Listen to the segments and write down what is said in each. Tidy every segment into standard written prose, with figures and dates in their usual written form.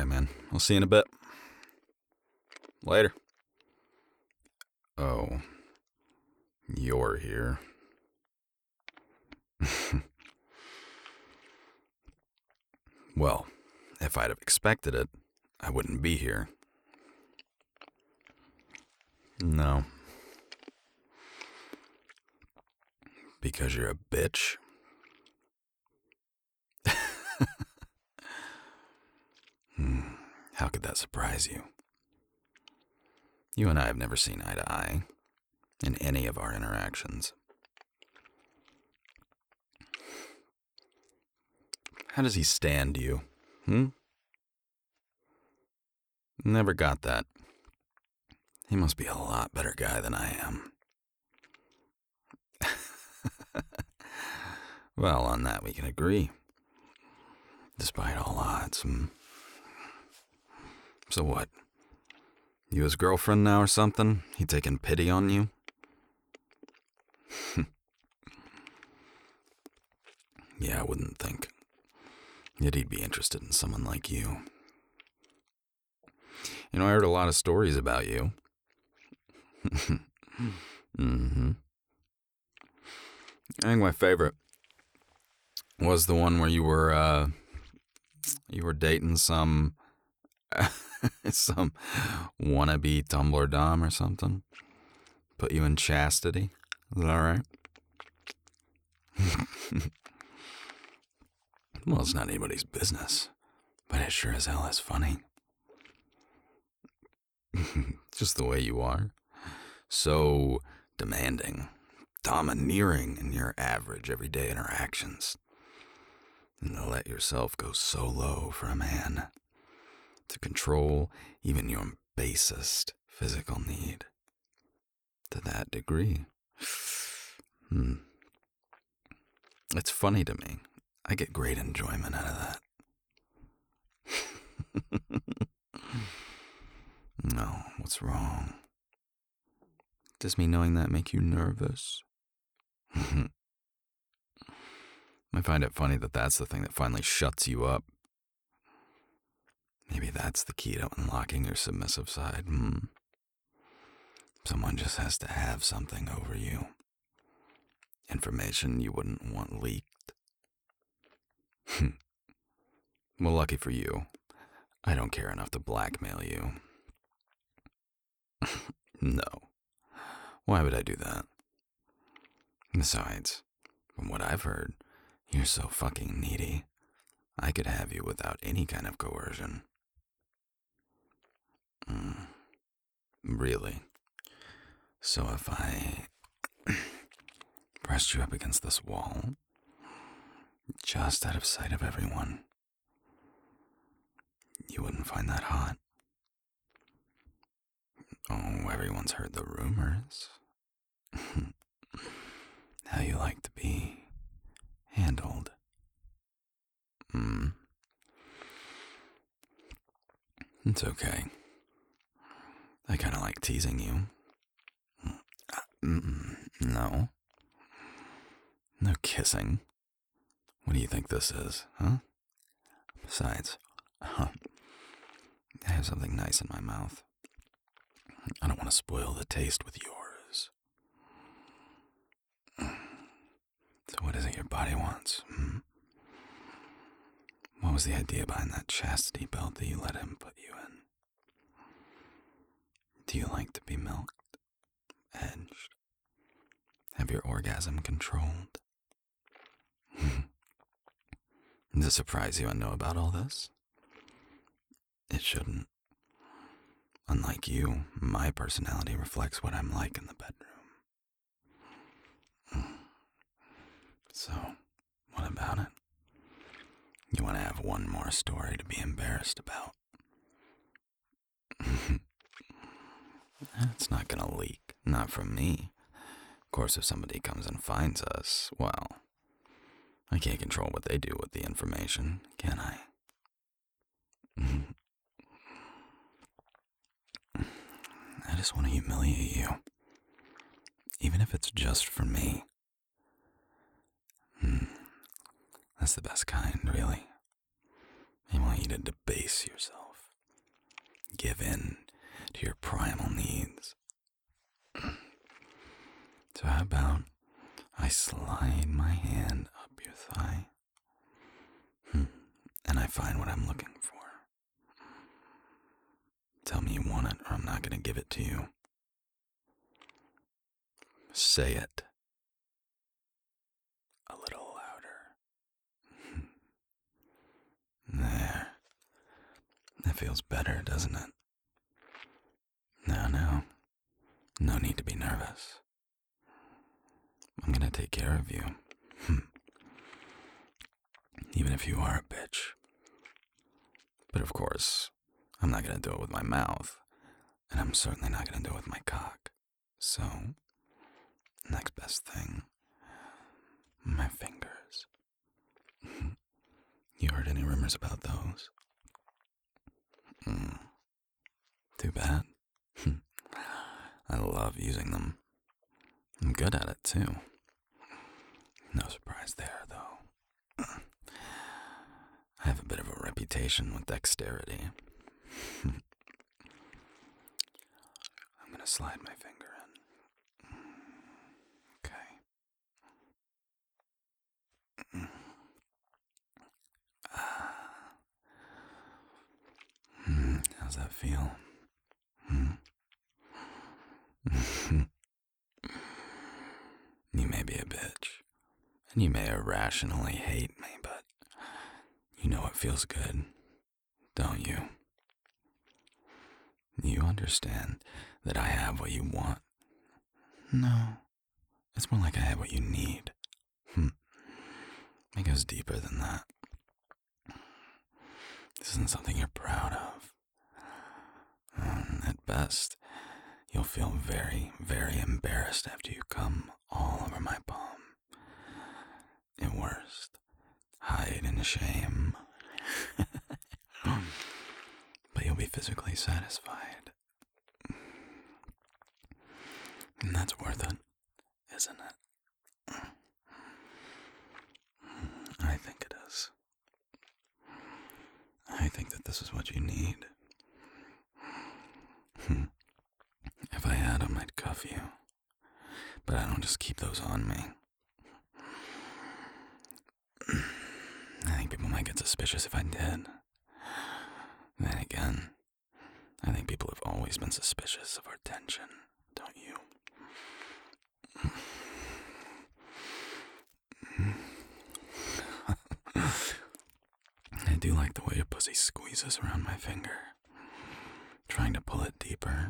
man. I'll see you in a bit. Later. Oh, you're here. Well, if I'd have expected it, I wouldn't be here. No. Because you're a bitch? How could that surprise you? You and I have never seen eye to eye in any of our interactions. How does he stand you? Never got that. He must be a lot better guy than I am. Well, on that we can agree. Despite all odds. So what? You his girlfriend now or something? He taking pity on you? Yeah, I wouldn't think. Yet he'd be interested in someone like you. You know, I heard a lot of stories about you. I think my favorite was the one where you were dating some some wannabe Tumblr Dom or something. Put you in chastity. Is that alright? Well, it's not anybody's business, but it sure as hell is funny. Just the way you are. So demanding, domineering in your average everyday interactions. And to let yourself go so low for a man. To control even your basest physical need. To that degree. It's funny to me. I get great enjoyment out of that. No, what's wrong? Does me knowing that make you nervous? I find it funny that that's the thing that finally shuts you up. Maybe that's the key to unlocking your submissive side. Someone just has to have something over you. Information you wouldn't want leaked. Well, lucky for you, I don't care enough to blackmail you. No. Why would I do that? Besides, from what I've heard, you're so fucking needy. I could have you without any kind of coercion. Really? So if I pressed you up against this wall, just out of sight of everyone, you wouldn't find that hot? Oh, everyone's heard the rumors. How you like to be handled. It's okay. I kinda like teasing you. No. No kissing. What do you think this is, huh? Besides, I have something nice in my mouth. I don't want to spoil the taste with yours. So what is it your body wants? What was the idea behind that chastity belt that you let him put you in? Do you like to be milked? Edged? Have your orgasm controlled? Does it surprise you I know about all this? It shouldn't. Unlike you, my personality reflects what I'm like in the bedroom. So, what about it? You want to have one more story to be embarrassed about? It's not gonna leak. Not from me. Of course, if somebody comes and finds us, well, I can't control what they do with the information, can I? I just want to humiliate you. Even if it's just for me. That's the best kind, really. I want you to debase yourself. How about I slide my hand up your thigh, and I find what I'm looking for. Tell me you want it, or I'm not going to give it to you. Say it. A little louder. There. That feels better, doesn't it? No. No need to be nervous. I'm gonna take care of you. Even if you are a bitch. But of course, I'm not gonna do it with my mouth. And I'm certainly not gonna do it with my cock. So, next best thing. My fingers. You heard any rumors about those? Too bad. I love using them. I'm good at it, too. No surprise there, though. I have a bit of a reputation with dexterity. I'm gonna slide my finger in. Okay. How's that feel? You may be a bitch, and you may irrationally hate me, but you know it feels good, don't you? You understand that I have what you want. No, it's more like I have what you need. It goes deeper than that. This isn't something you're proud of. At best, you'll feel very, very embarrassed after you come all over my palm. At worst, hide in shame. But you'll be physically satisfied. And that's worth it, isn't it? I think it is. I think that this is what you need. If I had them, I'd cuff you. But I don't just keep those on me. I think people might get suspicious if I did. Then again, I think people have always been suspicious of our tension, don't you? I do like the way your pussy squeezes around my finger, trying to pull it deeper.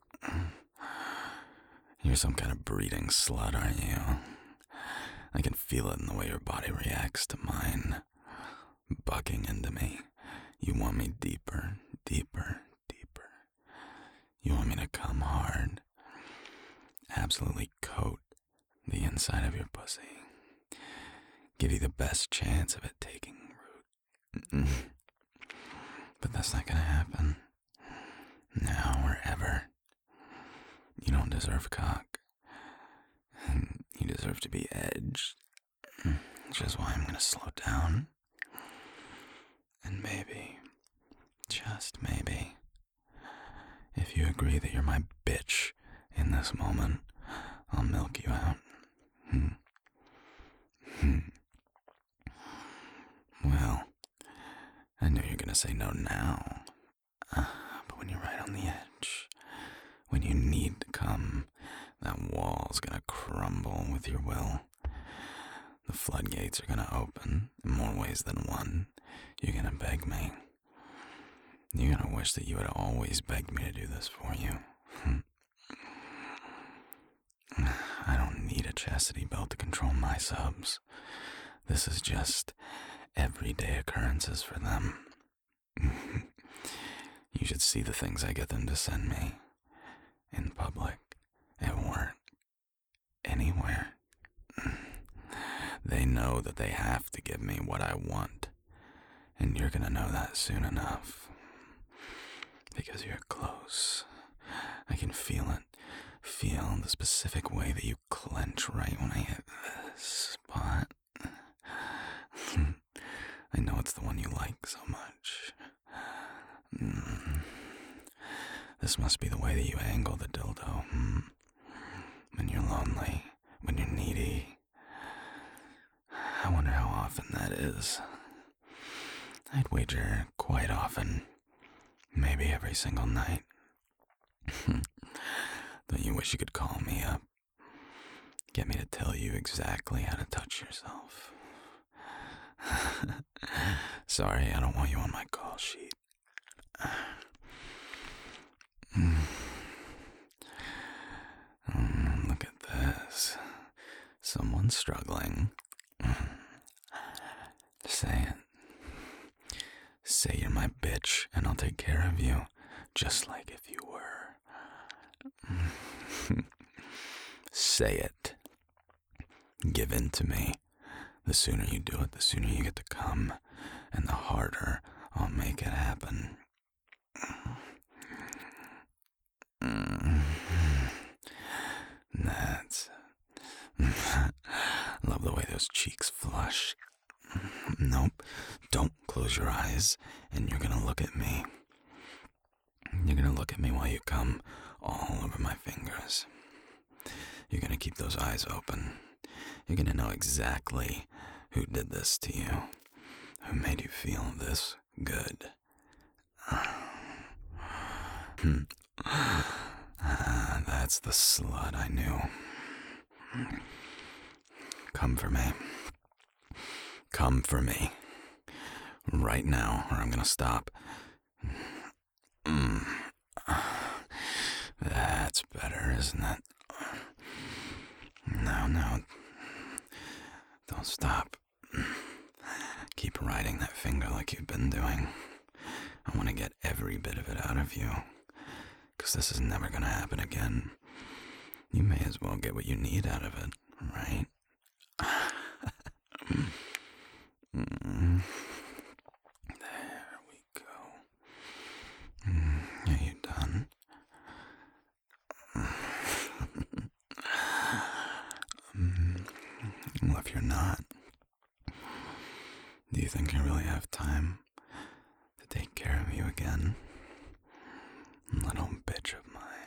You're some kind of breeding slut, aren't you? I can feel it in the way your body reacts to mine, bugging into me. You want me deeper, deeper, deeper. You want me to come hard, absolutely coat the inside of your pussy, give you the best chance of it taking root. But that's not gonna happen. Now or ever. You don't deserve cock. You deserve to be edged. Which is why I'm gonna slow down. And maybe, just maybe, if you agree that you're my bitch in this moment, I'll milk you out. Well, I know you're gonna say no now. But when you're right on the edge, when you need to come, that wall's gonna crumble with your will. The floodgates are gonna open in more ways than one. You're gonna beg me. You're gonna wish that you had always begged me to do this for you. I don't need a chastity belt to control my subs. This is just everyday occurrences for them. You should see the things I get them to send me. In public, at work, anywhere. They know that they have to give me what I want. And you're gonna know that soon enough. Because you're close. I can feel it. Feel the specific way that you clench right when I hit this spot. I know it's the one you like so much. This must be the way that you angle the dildo. When you're lonely, when you're needy. I wonder how often that is. I'd wager quite often, maybe every single night. Don't you wish you could call me up? Get me to tell you exactly how to touch yourself. Sorry, I don't want you on my call sheet. Look at this. Someone's struggling. Say it. Say you're my bitch and I'll take care of you, just like if you were. Say it. Give in to me. The sooner you do it, the sooner you get to come, and the harder I'll make it happen. That's... Love the way those cheeks flush. Nope, don't close your eyes, and you're gonna look at me. You're gonna look at me while you come all over my fingers. You're gonna keep those eyes open. You're gonna know exactly who did this to you, who made you feel this good. That's the slut I knew. Come for me. Come for me. Right now, or I'm gonna stop. That's better, isn't it? No. Don't stop. Keep riding that finger like you've been doing. I want to get every bit of it out of you. Because this is never gonna happen again. You may as well get what you need out of it, right? There we go. Are you done? Well, if you're not, do you think I really have time to take care of you again? Little bitch of mine.